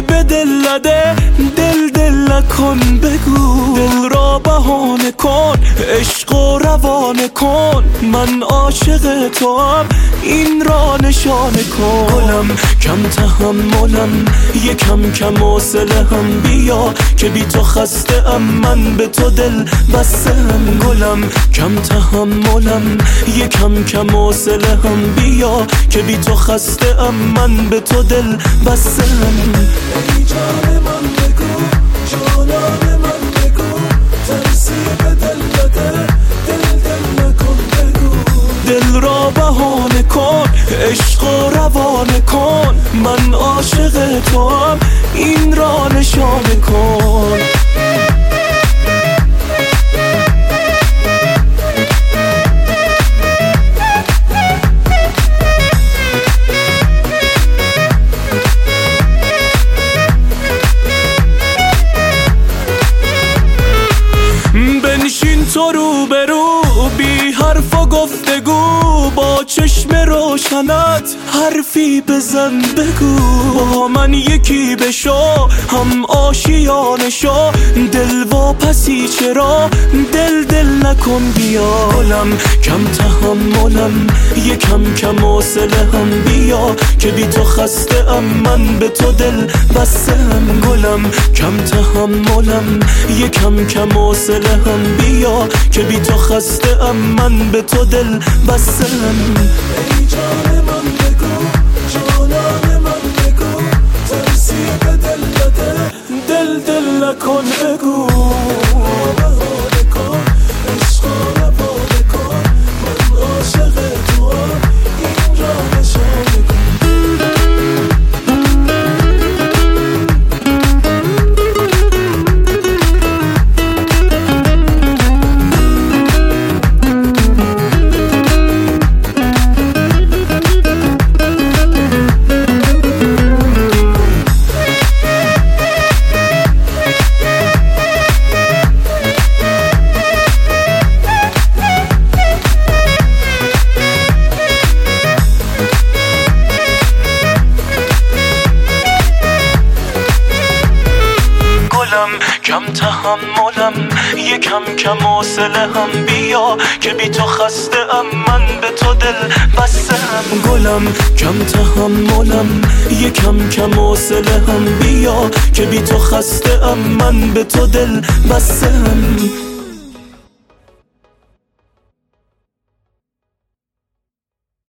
به دل نده، دل نکن بگو، دل را بهانه کن، عشق و روانه کن، من عاشق تو هم این را نشانه کن. گلم کم تحملم، یکم کم حوصله هم، بیا که بی تو خسته ام، من به تو دل بسته ام. گلم کم تحملم، یکم کم حوصله هم، بیا که بی تو خسته ام، من به تو دل بسته ام. ای جان من بگو، جانان من بگو، ترسی به دل بده، دل نکن بگو، دل را بهانه کن، عشق و روانه کن، من عاشق تو هم این را نشانه کن. بنشین تو روبرو، بی حرف و گفتگو، با چشم روشنت حرفی بزن بگو، با من یکی بشو، هم آشیانه شو، دل واپسی چرا، دل نکن بیا. گلم کم تحملم، یکم کم حوصله هم، بیا که بی تو خسته ام، من به تو دل بسته ام. گلم کم تحملم، یکم کم حوصله هم، بیا که بی تو خسته ام، من به تو دل بسته ام. ای جان من بگو، جانان من بگو، ترسی به دل بده، دل نکن بگو، بهانه کن، عشق و روانه کن، من عاشق تو هم این را نشانه کن. کم تحملم، یکم کم حوصله هم، بیا که بی تو خسته ام، من به تو دل بسته ام. گلم کم تحملم، یکم کم حوصله هم، بیا که بی تو خسته ام، من به تو دل بسته ام.